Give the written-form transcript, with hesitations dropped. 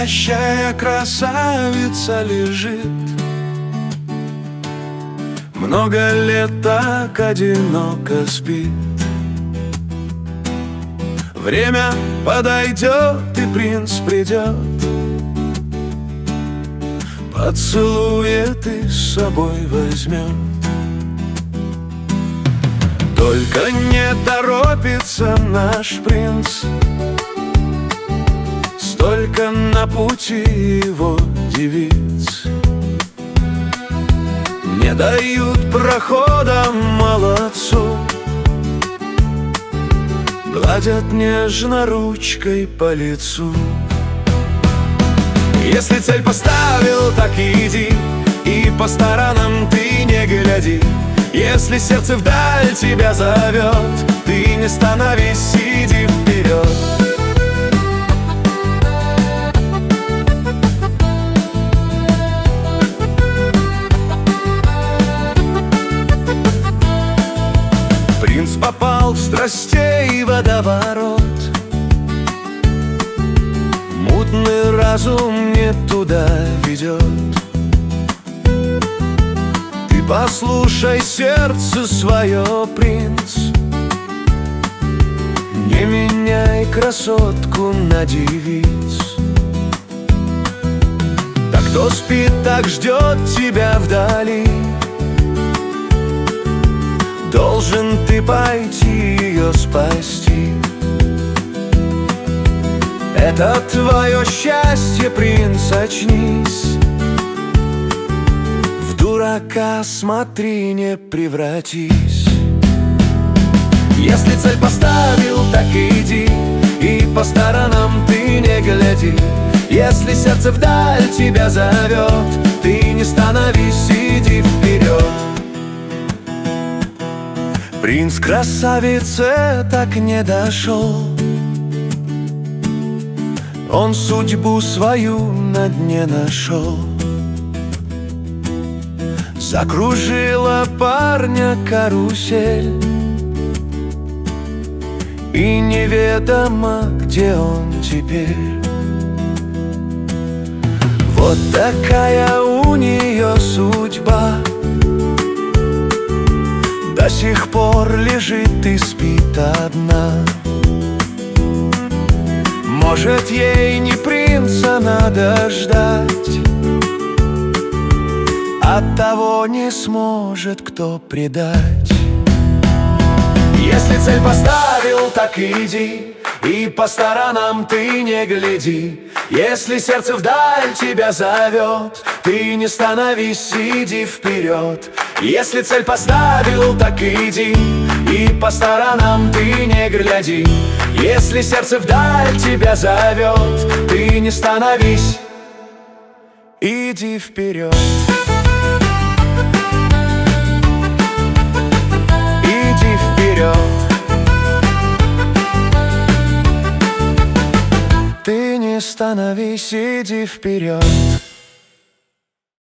Спящая красавица лежит, много лет так одиноко спит. Время подойдет, и принц придет, поцелует и с собой возьмет. Только не торопится наш принц, столько на пути его девиц. Не дают прохода молодцу, гладят нежно ручкой по лицу. Если цель поставил, так и иди, и по сторонам ты не гляди. Если сердце вдаль тебя зовет, ты не становись, иди вперед. Принц попал в страстей водоворот, мутный разум не туда ведет. Ты послушай сердце свое, принц, не меняй красотку на девиц. Так кто спит, так ждет тебя вдали, должен ты пойти ее спасти. Это твое счастье, принц, очнись. В дурака смотри, не превратись. Если цель поставил, так и иди, и по сторонам ты не гляди. Если сердце вдаль тебя зовет, ты не становись, иди вперед. Принц к красавице так не дошел, он судьбу свою на дне нашел. Закружила парня карусель, и неведомо, где он теперь. Вот такая у нее судьба, до сих пор лежит и спит одна. Может, ей не принца надо ждать, оттого не сможет кто предать. Если цель поставил, так и иди, и по сторонам ты не гляди. Если сердце вдаль тебя зовет, ты не становись, иди вперед. Если цель поставил, так и иди, и по сторонам ты не гляди. Если сердце вдаль тебя зовет, ты не становись, иди вперед. Иди вперед. Ты не становись, иди вперед.